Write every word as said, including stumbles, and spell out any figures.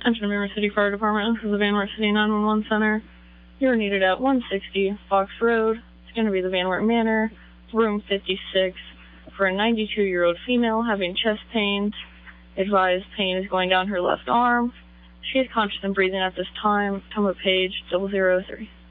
Attention Van Wert City Fire Department, this is the Van Wert City nine one one Center. You're needed at one sixty Fox Road. It's going to be the Van Wert Manor, room fifty-six, for a ninety-two-year-old female having chest pains. Advised pain is going down her left arm. She is conscious and breathing at this time. Toma Page, double zero three.